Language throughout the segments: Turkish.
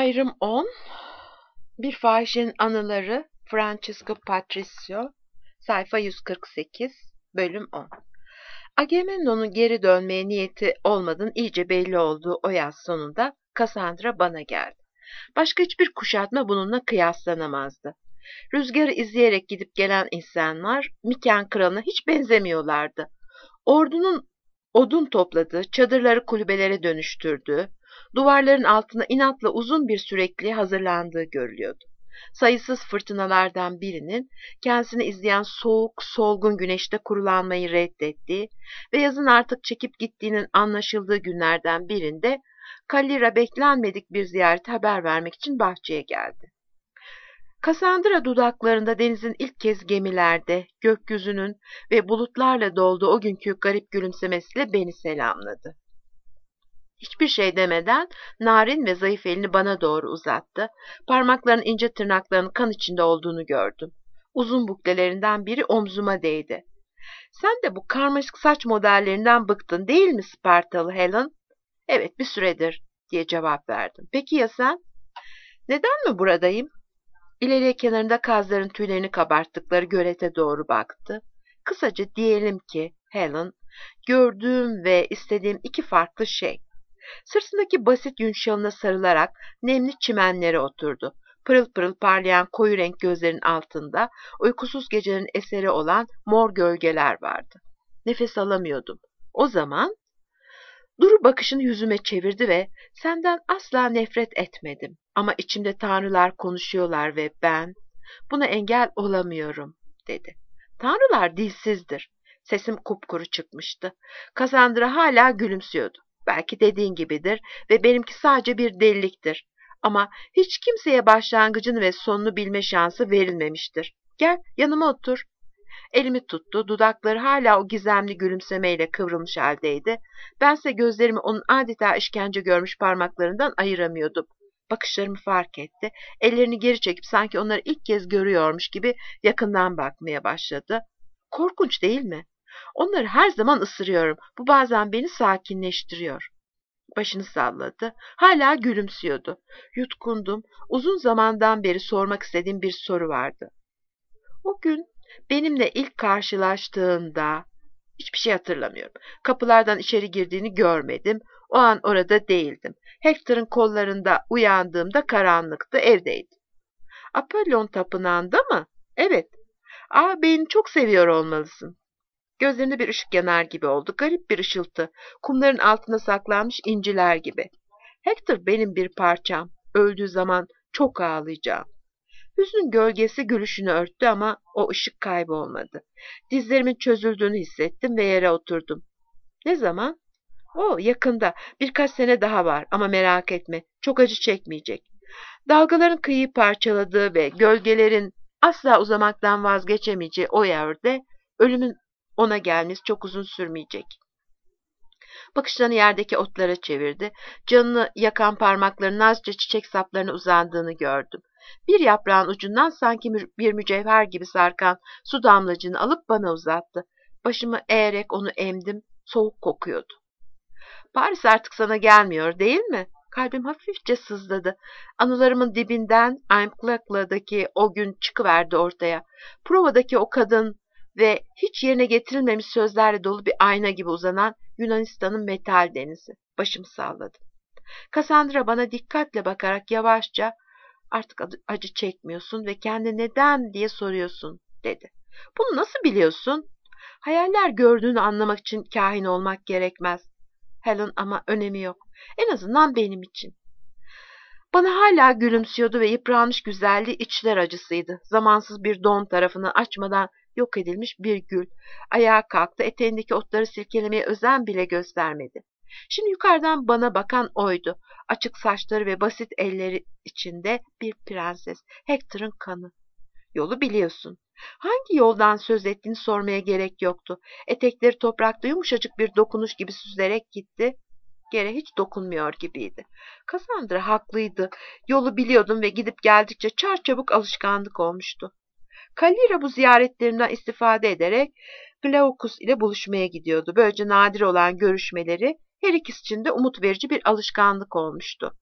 Ayrım 10. Bir Fahişenin Anıları, Francesco Patricio, sayfa 148, bölüm 10. Agamemnon'un geri dönmeye niyeti olmadığının iyice belli olduğu o yaz sonunda Cassandra bana geldi. Başka hiçbir kuşatma bununla kıyaslanamazdı. Rüzgarı izleyerek gidip gelen insanlar Miken kralına hiç benzemiyorlardı. Ordunun odun topladığı, çadırları kulübelere dönüştürdüğü, duvarların altına inatla uzun bir sürekli hazırlandığı görülüyordu. Sayısız fırtınalardan birinin kendisini izleyen soğuk, solgun güneşte kurulanmayı reddettiği ve yazın artık çekip gittiğinin anlaşıldığı günlerden birinde Kalira beklenmedik bir ziyarete haber vermek için bahçeye geldi. Cassandra dudaklarında denizin ilk kez gemilerde, gökyüzünün ve bulutlarla dolduğu o günkü garip gülümsemesiyle beni selamladı. Hiçbir şey demeden narin ve zayıf elini bana doğru uzattı. Parmaklarının ince tırnaklarının kan içinde olduğunu gördüm. Uzun buklelerinden biri omzuma değdi. "Sen de bu karmaşık saç modellerinden bıktın değil mi Spartalı Helen?" "Evet, bir süredir," diye cevap verdim. "Peki ya sen?" "Neden mi buradayım?" İleri kenarında kazların tüylerini kabarttıkları gölete doğru baktı. "Kısaca diyelim ki Helen, gördüğüm ve istediğim iki farklı şey." Sırtındaki basit yün şalına sarılarak nemli çimenlere oturdu. Pırıl pırıl parlayan koyu renk gözlerin altında uykusuz gecenin eseri olan mor gölgeler vardı. Nefes alamıyordum. O zaman Duru bakışını yüzüme çevirdi ve "Senden asla nefret etmedim ama içimde tanrılar konuşuyorlar ve ben buna engel olamıyorum," dedi. "Tanrılar dilsizdir." Sesim kupkuru çıkmıştı. Cassandra hala gülümsüyordu. "Belki dediğin gibidir ve benimki sadece bir deliliktir. Ama hiç kimseye başlangıcını ve sonunu bilme şansı verilmemiştir. Gel yanıma otur." Elimi tuttu, dudakları hala o gizemli gülümsemeyle kıvrılmış haldeydi. Bense gözlerimi onun adeta işkence görmüş parmaklarından ayıramıyordum. Bakışlarımı fark etti. Ellerini geri çekip sanki onları ilk kez görüyormuş gibi yakından bakmaya başladı. Korkunç değil mi? Onları her zaman ısırıyorum. Bu bazen beni sakinleştiriyor. Başını salladı. Hala gülümsüyordu. Yutkundum. Uzun zamandan beri sormak istediğim bir soru vardı. O gün benimle ilk karşılaştığında hiçbir şey hatırlamıyorum. Kapılardan içeri girdiğini görmedim. O an orada değildim. Hector'ın kollarında uyandığımda karanlıktı, evdeydim. Apollon tapınağında mı? Evet. Beni çok seviyor olmalısın. Gözlerinde bir ışık yanar gibi oldu. Garip bir ışıltı. Kumların altında saklanmış inciler gibi. Hector benim bir parçam. Öldüğü zaman çok ağlayacağım. Hüznün gölgesi gülüşünü örttü ama o ışık kaybolmadı. Dizlerimin çözüldüğünü hissettim ve yere oturdum. "Ne zaman?" Yakında. Birkaç sene daha var ama merak etme. Çok acı çekmeyecek. Dalgaların kıyıyı parçaladığı ve gölgelerin asla uzamaktan vazgeçemeyeceği o yerde ölümün ona gelmesi çok uzun sürmeyecek. Bakışlarını yerdeki otlara çevirdi. Canını yakan parmaklarının nazca çiçek saplarına uzandığını gördüm. Bir yaprağın ucundan sanki bir mücevher gibi sarkan su damlacığını alıp bana uzattı. Başımı eğerek onu emdim. Soğuk kokuyordu. "Paris artık sana gelmiyor, değil mi?" Kalbim hafifçe sızladı. Anılarımın dibinden Aimklakla'daki o gün çıkıverdi ortaya. Prova'daki o kadın ve hiç yerine getirilmemiş sözlerle dolu bir ayna gibi uzanan Yunanistan'ın metal denizi. Başımı salladım. Cassandra bana dikkatle bakarak yavaşça "Artık acı çekmiyorsun ve kendine neden diye soruyorsun," dedi. "Bunu nasıl biliyorsun?" "Hayaller gördüğünü anlamak için kahin olmak gerekmez Helen, ama önemi yok. En azından benim için." Bana hala gülümsüyordu ve yıpranmış güzelliği içler acısıydı. Zamansız bir don tarafını açmadan yok edilmiş bir gül. Ayağa kalktı, eteğindeki otları silkelemeye özen bile göstermedi. Şimdi yukarıdan bana bakan oydu. Açık saçları ve basit elleri içinde bir prenses. Hector'ın kanı. "Yolu biliyorsun." Hangi yoldan söz ettiğini sormaya gerek yoktu. Etekleri toprakta yumuşacık bir dokunuş gibi süzülerek gitti. Yere hiç dokunmuyor gibiydi. Cassandra haklıydı. Yolu biliyordum ve gidip geldikçe çarçabuk alışkanlık olmuştu. Kalira bu ziyaretlerimden istifade ederek Glaucus ile buluşmaya gidiyordu. Böylece nadir olan görüşmeleri her ikisi için de umut verici bir alışkanlık olmuştu.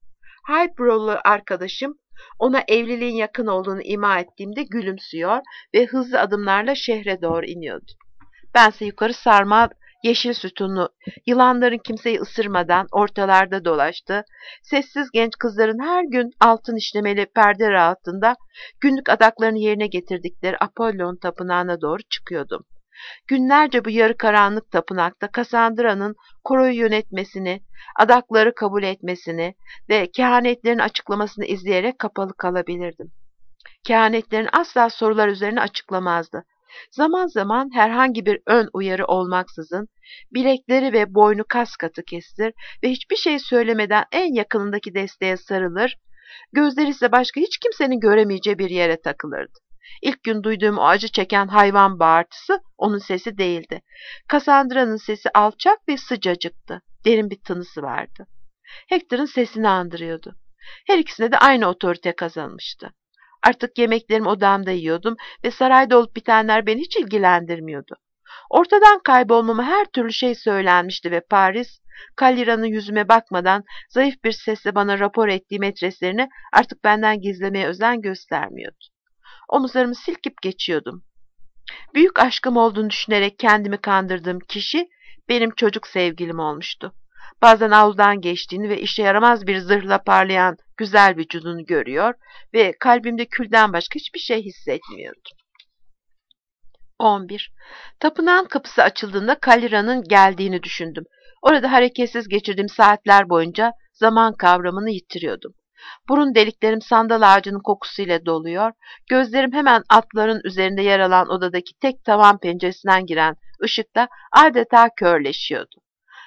Highbrow'lu arkadaşım ona evliliğin yakın olduğunu ima ettiğimde gülümsüyor ve hızlı adımlarla şehre doğru iniyordu. Bense yukarı sarmal yeşil sütunlu, yılanların kimseyi ısırmadan ortalarda dolaştı, sessiz genç kızların her gün altın işlemeli perde altında günlük adaklarını yerine getirdikleri Apollon tapınağına doğru çıkıyordum. Günlerce bu yarı karanlık tapınakta Cassandra'nın koroyu yönetmesini, adakları kabul etmesini ve kehanetlerin açıklamasını izleyerek kapalı kalabilirdim. Kehanetlerin asla sorular üzerine açıklamazdı. Zaman zaman herhangi bir ön uyarı olmaksızın bilekleri ve boynu kas katı kesilir ve hiçbir şey söylemeden en yakınındaki desteğe sarılır, gözleri ise başka hiç kimsenin göremeyeceği bir yere takılırdı. İlk gün duyduğum o acı çeken hayvan bağırtısı onun sesi değildi. Cassandra'nın sesi alçak ve sıcacıktı. Derin bir tınısı vardı. Hector'ın sesini andırıyordu. Her ikisine de aynı otorite kazanmıştı. Artık yemeklerimi odamda yiyordum ve sarayda olup bitenler beni hiç ilgilendirmiyordu. Ortadan kaybolmama her türlü şey söylenmişti ve Paris, Calira'nın yüzüme bakmadan zayıf bir sesle bana rapor ettiği metreslerini artık benden gizlemeye özen göstermiyordu. Omuzlarımı silkip geçiyordum. Büyük aşkım olduğunu düşünerek kendimi kandırdığım kişi benim çocuk sevgilim olmuştu. Bazen avludan geçtiğini ve işe yaramaz bir zırhla parlayan güzel vücudunu görüyor ve kalbimde külden başka hiçbir şey hissetmiyordum. 11. Tapınağın kapısı açıldığında Calira'nın geldiğini düşündüm. Orada hareketsiz geçirdiğim saatler boyunca zaman kavramını yitiriyordum. Burun deliklerim sandal ağacının kokusuyla doluyor, gözlerim hemen atların üzerinde yer alan odadaki tek tavan penceresinden giren ışıkla adeta körleşiyordu.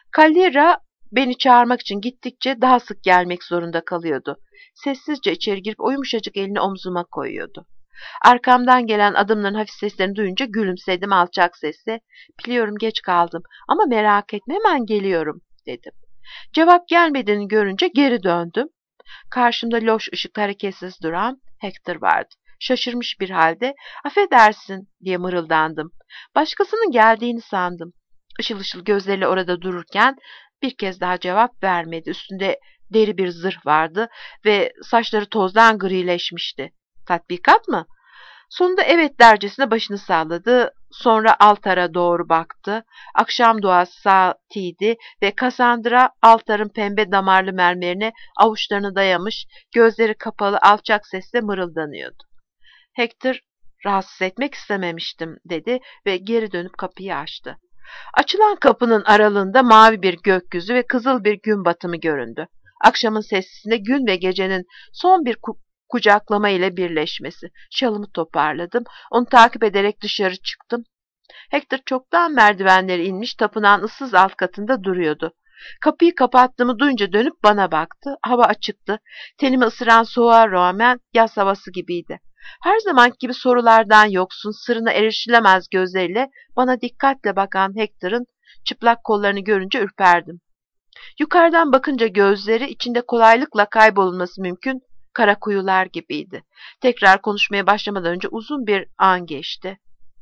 Calira beni çağırmak için gittikçe daha sık gelmek zorunda kalıyordu. Sessizce içeri girip o yumuşacık elini omzuma koyuyordu. Arkamdan gelen adımların hafif seslerini duyunca gülümsedim alçak sesle. Biliyorum geç kaldım ama merak etme hemen geliyorum dedim. Cevap gelmediğini görünce geri döndüm. Karşımda loş ışıkta hareketsiz duran Hector vardı. Şaşırmış bir halde affedersin diye mırıldandım. Başkasının geldiğini sandım. Işıl ışıl gözleriyle orada dururken bir kez daha cevap vermedi. Üstünde deri bir zırh vardı ve saçları tozdan grileşmişti. Tatbikat mı? Sonunda evet dercesine başını salladı. Sonra altara doğru baktı. Akşam duası saatiydi ve Cassandra altarın pembe damarlı mermerine avuçlarını dayamış, gözleri kapalı alçak sesle mırıldanıyordu. Hector, rahatsız etmek istememiştim dedi ve geri dönüp kapıyı açtı. Açılan kapının aralığında mavi bir gökyüzü ve kızıl bir gün batımı göründü. Akşamın sessizliğinde gün ve gecenin son bir kucaklama ile birleşmesi. Şalımı toparladım. Onu takip ederek dışarı çıktım. Hector çoktan merdivenleri inmiş tapınağın ıssız alt katında duruyordu. Kapıyı kapattığımı duyunca dönüp bana baktı. Hava açıktı. Tenimi ısıran soğuğa rağmen yaz havası gibiydi. Her zamanki gibi sorulardan yoksun, sırrına erişilemez gözleriyle bana dikkatle bakan Hector'ın çıplak kollarını görünce ürperdim. Yukarıdan bakınca gözleri içinde kolaylıkla kaybolunması mümkün kara kuyular gibiydi. Tekrar konuşmaya başlamadan önce uzun bir an geçti.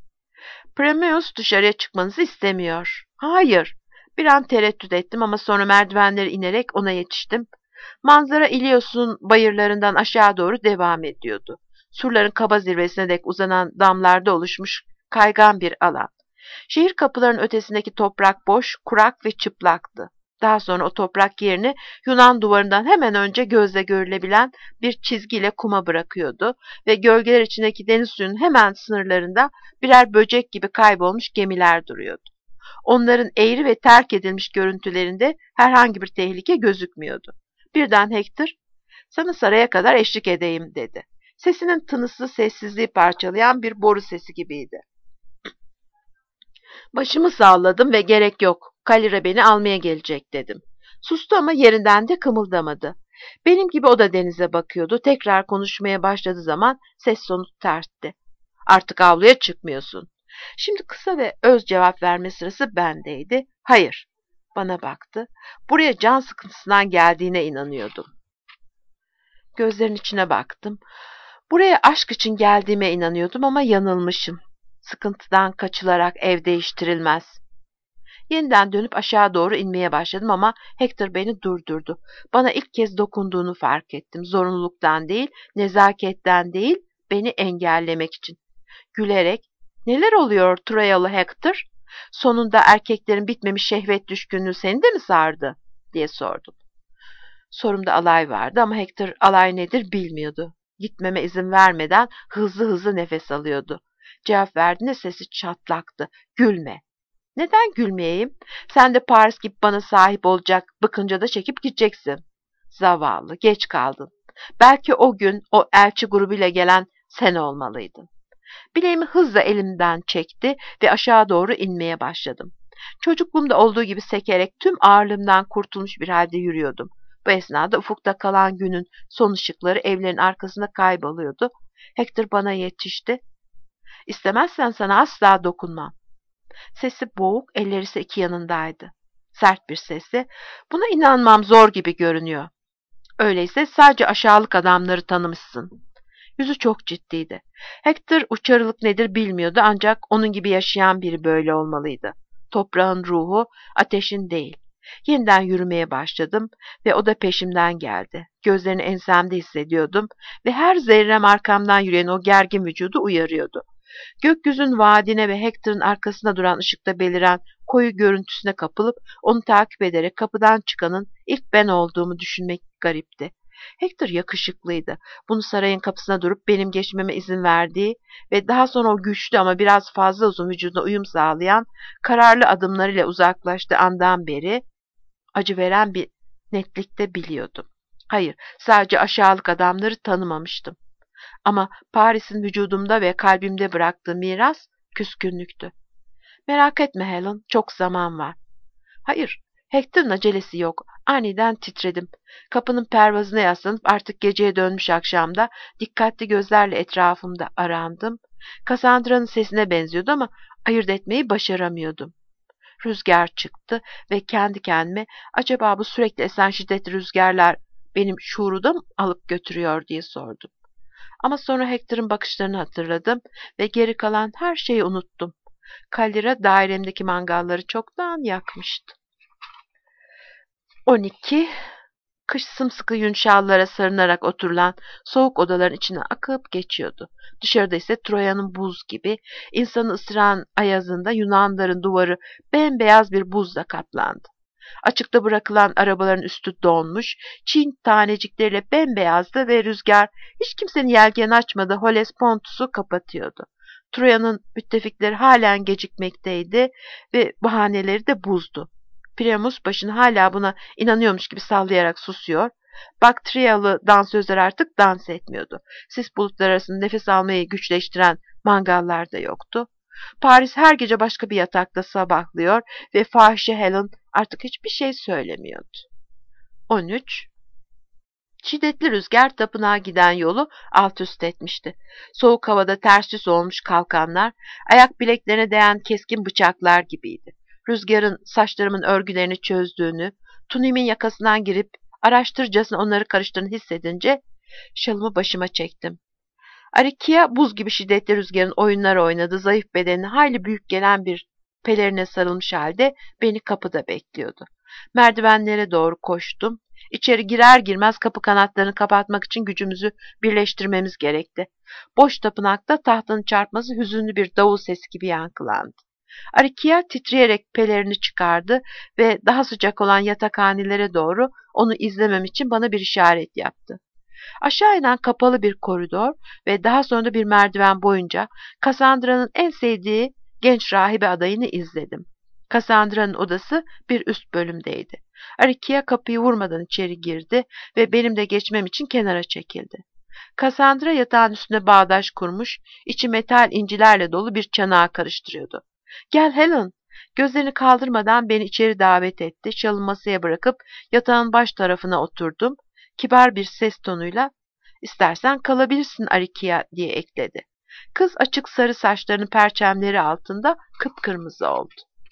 Prometheus dışarıya çıkmanızı istemiyor. Hayır. Bir an tereddüt ettim ama sonra merdivenleri inerek ona yetiştim. Manzara İlios'un bayırlarından aşağı doğru devam ediyordu. Surların kaba zirvesine dek uzanan damlarda oluşmuş kaygan bir alan. Şehir kapılarının ötesindeki toprak boş, kurak ve çıplaktı. Daha sonra o toprak yerini Yunan duvarından hemen önce gözle görülebilen bir çizgiyle kuma bırakıyordu ve gölgeler içindeki deniz suyunun hemen sınırlarında birer böcek gibi kaybolmuş gemiler duruyordu. Onların eğri ve terk edilmiş görüntülerinde herhangi bir tehlike gözükmüyordu. Birden Hector, "Sana saraya kadar eşlik edeyim." dedi. Sesinin tınısı sessizliği parçalayan bir boru sesi gibiydi. Başımı salladım ve gerek yok. Calira beni almaya gelecek dedim. Sustu ama yerinden de kımıldamadı. Benim gibi o da denize bakıyordu. Tekrar konuşmaya başladığı zaman ses sonu tertti. Artık avluya çıkmıyorsun. Şimdi kısa ve öz cevap verme sırası bendeydi. Hayır. Bana baktı. Buraya can sıkıntısından geldiğine inanıyordum. Gözlerin içine baktım. Buraya aşk için geldiğime inanıyordum ama yanılmışım. Sıkıntıdan kaçılarak ev değiştirilmez. Yeniden dönüp aşağı doğru inmeye başladım ama Hector beni durdurdu. Bana ilk kez dokunduğunu fark ettim. Zorunluluktan değil, nezaketten değil, beni engellemek için. Gülerek, "Neler oluyor Troyalı Hector? Sonunda erkeklerin bitmemiş şehvet düşkünlüğü seni de mi sardı?" diye sordum. Sorumda alay vardı ama Hector alay nedir bilmiyordu. Gitmeme izin vermeden hızlı hızlı nefes alıyordu. Cevap verdiğinde sesi çatlaktı. "Gülme." "Neden gülmeyeyim? Sen de Paris gibi bana sahip olacak, bıkınca da çekip gideceksin." "Zavallı, geç kaldın. Belki o gün o elçi grubuyla gelen sen olmalıydın." Bileğimi hızla elimden çekti ve aşağı doğru inmeye başladım. Çocukluğumda olduğu gibi sekerek tüm ağırlığımdan kurtulmuş bir halde yürüyordum. Bu esnada ufukta kalan günün son ışıkları evlerin arkasında kayboluyordu. Hector bana yetişti. "İstemezsen sana asla dokunmam." Sesi boğuk, elleri ise iki yanındaydı. Sert bir sesle, "Buna inanmam zor gibi görünüyor. Öyleyse sadece aşağılık adamları tanımışsın." Yüzü çok ciddiydi. Hector uçarılık nedir bilmiyordu ancak onun gibi yaşayan biri böyle olmalıydı. Toprağın ruhu, ateşin değil. Yeniden yürümeye başladım ve o da peşimden geldi. Gözlerini ensemde hissediyordum ve her zerrem arkamdan yürüyen o gergin vücudu uyarıyordu. Gökyüzünün vaadine ve Hector'ın arkasında duran ışıkta beliren koyu görüntüsüne kapılıp onu takip ederek kapıdan çıkanın ilk ben olduğumu düşünmek garipti. Hector yakışıklıydı. Bunu sarayın kapısına durup benim geçmeme izin verdiği ve daha sonra o güçlü ama biraz fazla uzun vücuduna uyum sağlayan kararlı adımlarıyla uzaklaştığı andan beri acı veren bir netlikte biliyordum. Hayır, sadece aşağılık adamları tanımamıştım. Ama Paris'in vücudumda ve kalbimde bıraktığı miras küskünlüktü. "Merak etme Helen, çok zaman var." "Hayır, Hector'ın acelesi yok." Aniden titredim. Kapının pervazına yaslanıp artık geceye dönmüş akşamda dikkatli gözlerle etrafımda arandım. Cassandra'nın sesine benziyordu ama ayırt etmeyi başaramıyordum. Rüzgar çıktı ve kendi kendime acaba bu sürekli esen şiddetli rüzgarlar benim şuurumu da mı alıp götürüyor diye sordum. Ama sonra Hector'ın bakışlarını hatırladım ve geri kalan her şeyi unuttum. Kalira dairemdeki mangalları çoktan yakmıştı. 12. Kış sımsıkı yün şallara sarınarak oturulan soğuk odaların içine akıp geçiyordu. Dışarıda ise Troya'nın buz gibi, insanı ısıran ayazında Yunanların duvarı bembeyaz bir buzla kaplandı. Açıkta bırakılan arabaların üstü donmuş, çin tanecikleriyle bembeyazdı ve rüzgar hiç kimsenin yelken açmadığı Hellespont'u kapatıyordu. Troya'nın müttefikleri halen gecikmekteydi ve bahaneleri de buzdu. Priamus başını hala buna inanıyormuş gibi sallayarak susuyor. Baktriyalı dansözler artık dans etmiyordu. Sis bulutlar arasında nefes almayı güçleştiren mangallar da yoktu. Paris her gece başka bir yatakta sabahlıyor ve fahişe Helen artık hiçbir şey söylemiyordu. 13. Şiddetli rüzgar tapınağa giden yolu alt üst etmişti. Soğuk havada ters yüz olmuş kalkanlar, ayak bileklerine değen keskin bıçaklar gibiydi. Rüzgarın saçlarımın örgülerini çözdüğünü, tuniğimin yakasından girip araştırcasına onları karıştığını hissedince şalımı başıma çektim. Arikia buz gibi şiddetli rüzgarın oyunlar oynadığı zayıf bedenine hayli büyük gelen bir pelerine sarılmış halde beni kapıda bekliyordu. Merdivenlere doğru koştum. İçeri girer girmez kapı kanatlarını kapatmak için gücümüzü birleştirmemiz gerekti. Boş tapınakta tahtanın çarpması hüzünlü bir davul sesi gibi yankılandı. Arikia titreyerek pelerini çıkardı ve daha sıcak olan yatakhanelere doğru onu izlemem için bana bir işaret yaptı. Aşağı inen kapalı bir koridor ve daha sonra bir merdiven boyunca Cassandra'nın en sevdiği genç rahibe adayını izledim. Cassandra'nın odası bir üst bölümdeydi. Arikia kapıyı vurmadan içeri girdi ve benim de geçmem için kenara çekildi. Cassandra yatağın üstüne bağdaş kurmuş, içi metal incilerle dolu bir çanağı karıştırıyordu. "Gel Helen." Gözlerini kaldırmadan beni içeri davet etti. Şalımı masaya bırakıp yatağın baş tarafına oturdum. Kibar bir ses tonuyla, "İstersen kalabilirsin Arikia," diye ekledi. Kız açık sarı saçlarının perçemleri altında kıpkırmızı oldu.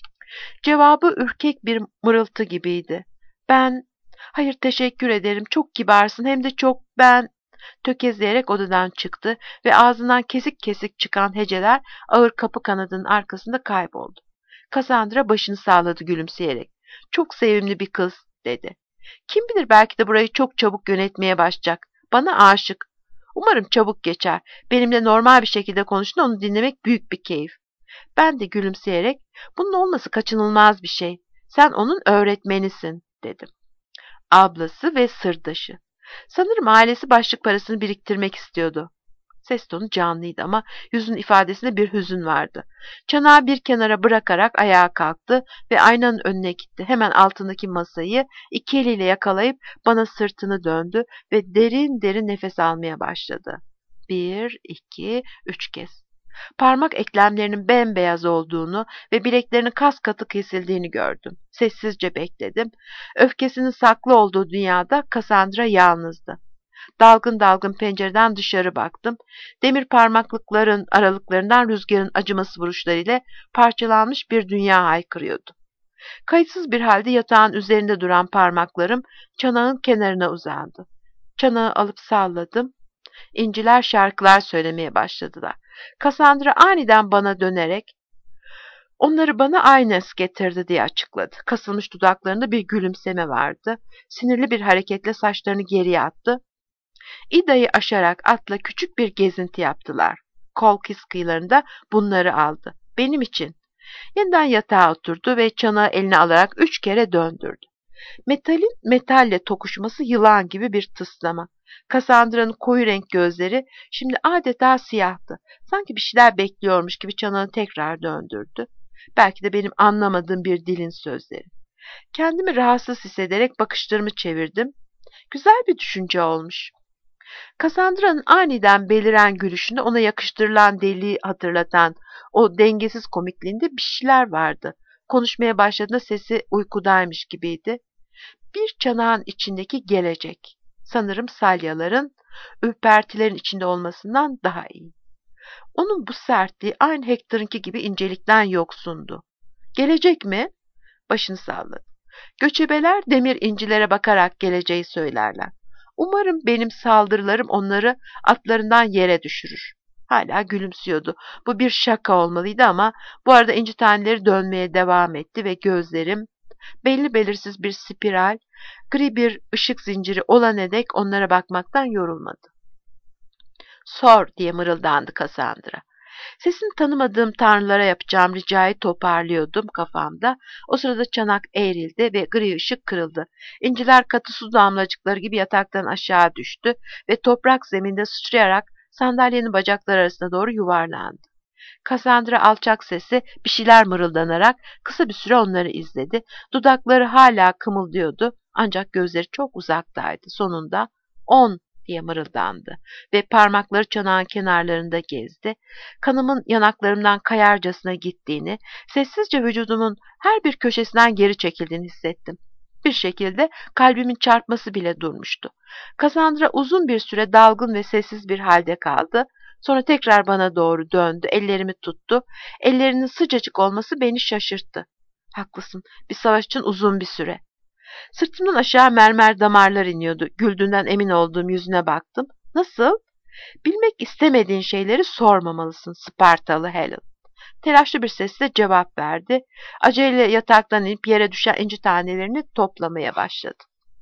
Cevabı ürkek bir mırıltı gibiydi. Hayır teşekkür ederim, çok kibarsın, hem de çok tökezleyerek odadan çıktı ve ağzından kesik kesik çıkan heceler ağır kapı kanadının arkasında kayboldu. Cassandra başını salladı gülümseyerek. Çok sevimli bir kız, dedi. Kim bilir belki de burayı çok çabuk yönetmeye başlayacak. Bana aşık. Umarım çabuk geçer. Benimle normal bir şekilde konuştuğunda onu dinlemek büyük bir keyif. Ben de gülümseyerek, bunun olması kaçınılmaz bir şey. Sen onun öğretmenisin, dedim. Ablası ve sırdaşı. Sanırım ailesi başlık parasını biriktirmek istiyordu. Ses tonu canlıydı ama yüzün ifadesinde bir hüzün vardı. Çanağı bir kenara bırakarak ayağa kalktı ve aynanın önüne gitti. Hemen altındaki masayı iki eliyle yakalayıp bana sırtını döndü ve derin derin nefes almaya başladı. 1, 2, 3 kez. Parmak eklemlerinin bembeyaz olduğunu ve bileklerinin kas katı kesildiğini gördüm. Sessizce bekledim. Öfkesinin saklı olduğu dünyada Cassandra yalnızdı. Dalgın dalgın pencereden dışarı baktım. Demir parmaklıkların aralıklarından rüzgarın acımasız vuruşlarıyla parçalanmış bir dünya haykırıyordu. Kayıtsız bir halde yatağın üzerinde duran parmaklarım çanağın kenarına uzandı. Çanağı alıp salladım. İnciler şarkılar söylemeye başladılar. Cassandra aniden bana dönerek, "Onları bana Ines getirdi," diye açıkladı. Kasılmış dudaklarında bir gülümseme vardı. Sinirli bir hareketle saçlarını geriye attı. İda'yı aşarak atla küçük bir gezinti yaptılar. Kolkis kıyılarında bunları aldı. Benim için. Yeniden yatağa oturdu ve çanağı eline alarak 3 kere döndürdü. Metalin metalle tokuşması yılan gibi bir tıslama. Cassandra'nın koyu renk gözleri şimdi adeta siyahtı. Sanki bir şeyler bekliyormuş gibi çanağını tekrar döndürdü. Belki de benim anlamadığım bir dilin sözleri. Kendimi rahatsız hissederek bakışlarımı çevirdim. Güzel bir düşünce olmuş. Cassandra'nın aniden beliren gülüşünde ona yakıştırılan deliği hatırlatan o dengesiz komikliğinde bir şeyler vardı. Konuşmaya başladığında sesi uykudaymış gibiydi. Bir çanağın içindeki gelecek. Sanırım salyaların, ürpertilerin içinde olmasından daha iyi. Onun bu sertliği aynı Hector'ınki gibi incelikten yoksundu. Gelecek mi? Başını salladı. Göçebeler demir incilere bakarak geleceği söylerler. Umarım benim saldırılarım onları atlarından yere düşürür. Hala gülümsüyordu. Bu bir şaka olmalıydı ama bu arada inci taneleri dönmeye devam etti ve gözlerim belli belirsiz bir spiral, gri bir ışık zinciri olana dek onlara bakmaktan yorulmadı. "Sor," diye mırıldandı Cassandra. Sesini tanımadığım tanrılara yapacağım ricayı toparlıyordum kafamda. O sırada çanak eğrildi ve gri ışık kırıldı. İnciler katı su damlacıkları gibi yataktan aşağı düştü ve toprak zeminde sıçrayarak sandalyenin bacakları arasına doğru yuvarlandı. Cassandra alçak sesle bir şeyler mırıldanarak kısa bir süre onları izledi. Dudakları hala kımıldıyordu ancak gözleri çok uzaktaydı. Sonunda 10 diye mırıldandı ve parmakları çanağın kenarlarında gezdi. Kanımın yanaklarımdan kayarcasına gittiğini, sessizce vücudumun her bir köşesinden geri çekildiğini hissettim. Bir şekilde kalbimin çarpması bile durmuştu. Cassandra uzun bir süre dalgın ve sessiz bir halde kaldı. Sonra tekrar bana doğru döndü, ellerimi tuttu. Ellerinin sıcacık olması beni şaşırttı. Haklısın, bir savaş için uzun bir süre. Sırtımdan aşağı mermer damarlar iniyordu. Güldüğünden emin olduğum yüzüne baktım. Nasıl? Bilmek istemediğin şeyleri sormamalısın, Spartalı Helen. Telaşlı bir sesle cevap verdi. Aceleyle yataktan inip yere düşen inci tanelerini toplamaya başladı.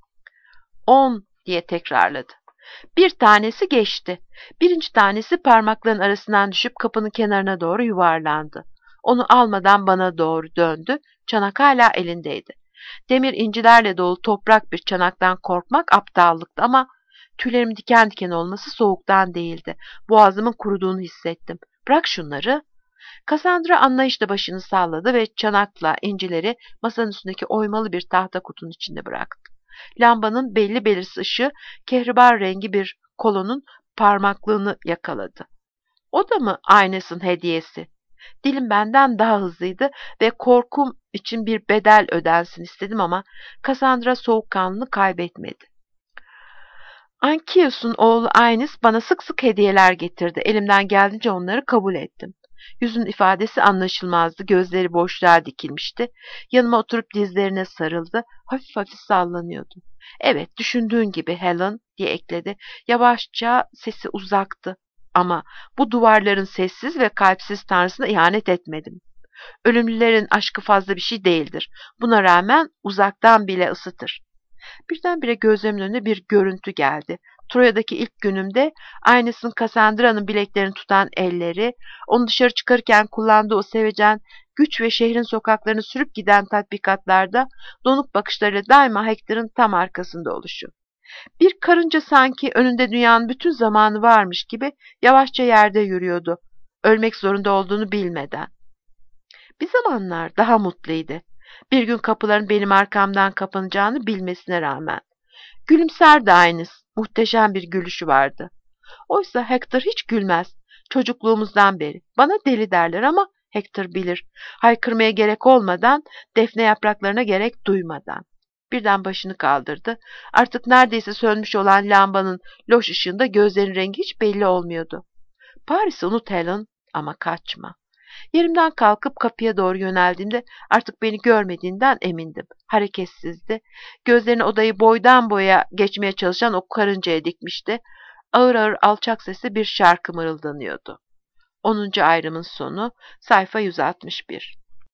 10 diye tekrarladı. Bir tanesi geçti. Birinci tanesi parmakların arasından düşüp kapının kenarına doğru yuvarlandı. Onu almadan bana doğru döndü. Çanak hala elindeydi. Demir incilerle dolu toprak bir çanaktan korkmak aptallıktı ama tüylerim diken diken olması soğuktan değildi. Boğazımın kuruduğunu hissettim. Bırak şunları. Cassandra anlayışla başını salladı ve çanakla incileri masanın üstündeki oymalı bir tahta kutunun içinde bıraktı. Lambanın belli belirsiz ışığı kehribar rengi bir kolonun parmaklığını yakaladı. O da mı Ines'in hediyesi? Dilim benden daha hızlıydı ve korkum için bir bedel ödensin istedim ama Cassandra soğukkanlılığını kaybetmedi. Anchius'un oğlu Ines bana sık sık hediyeler getirdi. Elimden geldiğince onları kabul ettim. Yüzünün ifadesi anlaşılmazdı. Gözleri boşluğa dikilmişti. Yanıma oturup dizlerine sarıldı. Hafif hafif sallanıyordu. Evet, düşündüğün gibi Helen, diye ekledi. Yavaşça, sesi uzaktı. Ama bu duvarların sessiz ve kalpsiz tanrısına ihanet etmedim. Ölümlülerin aşkı fazla bir şey değildir. Buna rağmen uzaktan bile ısıtır. Birdenbire gözlerimin önüne bir görüntü geldi. Troya'daki ilk günümde aynısının Cassandra'nın bileklerini tutan elleri, onu dışarı çıkarırken kullandığı o sevecen güç ve şehrin sokaklarını sürüp giden tatbikatlarda donuk bakışlarıyla daima Hector'ın tam arkasında oluşu. Bir karınca sanki önünde dünyanın bütün zamanı varmış gibi yavaşça yerde yürüyordu. Ölmek zorunda olduğunu bilmeden. Bir zamanlar daha mutluydu. Bir gün kapıların benim arkamdan kapanacağını bilmesine rağmen. Gülümserdi aynısı. Muhteşem bir gülüşü vardı. Oysa Hector hiç gülmez. Çocukluğumuzdan beri. Bana deli derler ama Hector bilir. Haykırmaya gerek olmadan, defne yapraklarına gerek duymadan. Birden başını kaldırdı. Artık neredeyse sönmüş olan lambanın loş ışığında gözlerinin rengi hiç belli olmuyordu. Paris'i unut Helen ama kaçma. Yerimden kalkıp kapıya doğru yöneldiğimde artık beni görmediğinden emindim. Hareketsizdi. Gözlerini odayı boydan boya geçmeye çalışan o karıncaya dikmişti. Ağır ağır alçak sesle bir şarkı mırıldanıyordu. 10. ayrımın sonu, sayfa 161.